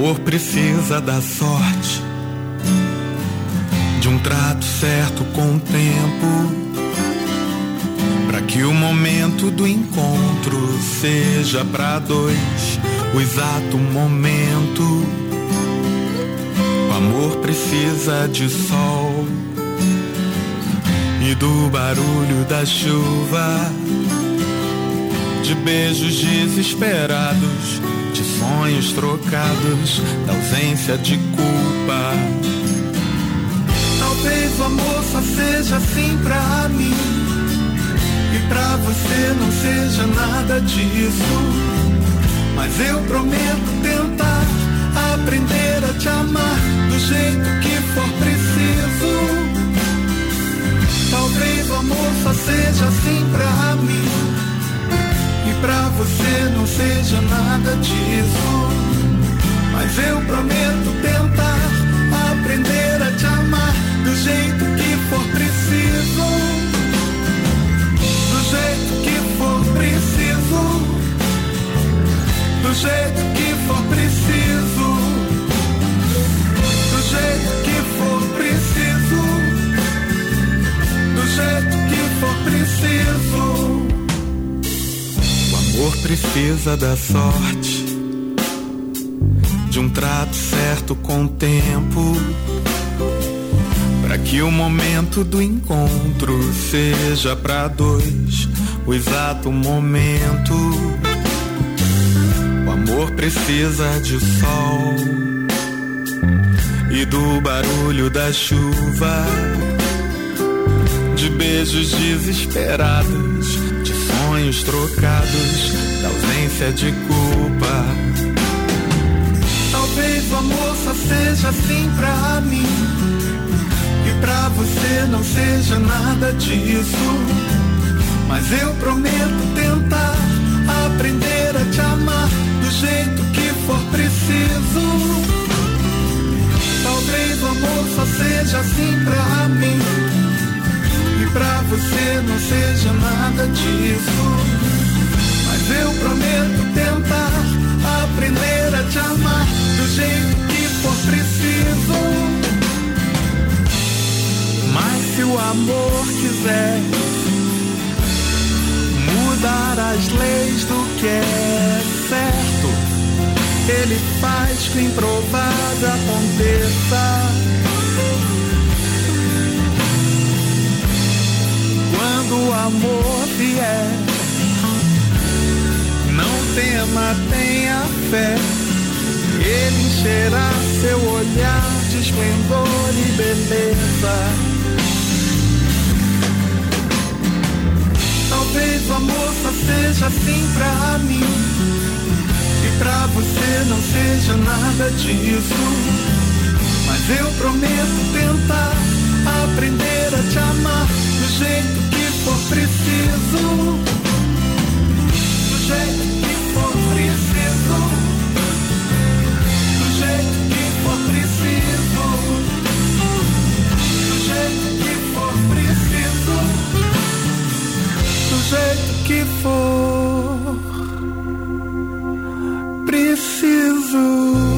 amor precisa da sorte, de um trato certo com o tempo, pra que o momento do encontro seja pra dois o exato momento. O amor precisa de sol e do barulho da chuva, de beijos desesperados, de sonhos trocados, da ausência de culpa. Talvez o amor só seja assim pra mim, e pra você não seja nada disso. Mas eu prometo tentar aprender a te amar do jeito que for preciso. Talvez o amor só seja assim pra mim, e pra você não seja nada disso. Mas eu prometo tentar aprender a te amar do jeito que for preciso. Do jeito que for preciso. Do jeito que for preciso. Do jeito que for preciso. Do jeito que for preciso. O amor precisa da sorte, de um trato certo com o tempo, pra que o momento do encontro seja pra dois o exato momento. O amor precisa de sol e do barulho da chuva, de beijos desesperados, de sonhos trocados, da ausência de culpa. Talvez o amor só seja assim pra mim, e pra você não seja nada disso. Mas eu prometo tentar aprender a te amar do jeito que for preciso. Talvez o amor só seja assim pra mim, e pra você não seja nada disso. Mas eu prometo tentar aprender a te amar do jeito que for preciso. Mas se o amor quiser mudar as leis do que é certo, ele faz que o improvável aconteça. Quando o amor vier, não tema, tenha fé, ele encherá seu olhar de esplendor e beleza. Talvez o amor só seja assim pra mim, e pra você não seja nada disso. Mas eu prometo tentar aprender a te amar do jeito que for preciso. Do jeito que for preciso. Do jeito que for preciso. Do jeito que for preciso. Do jeito que for preciso.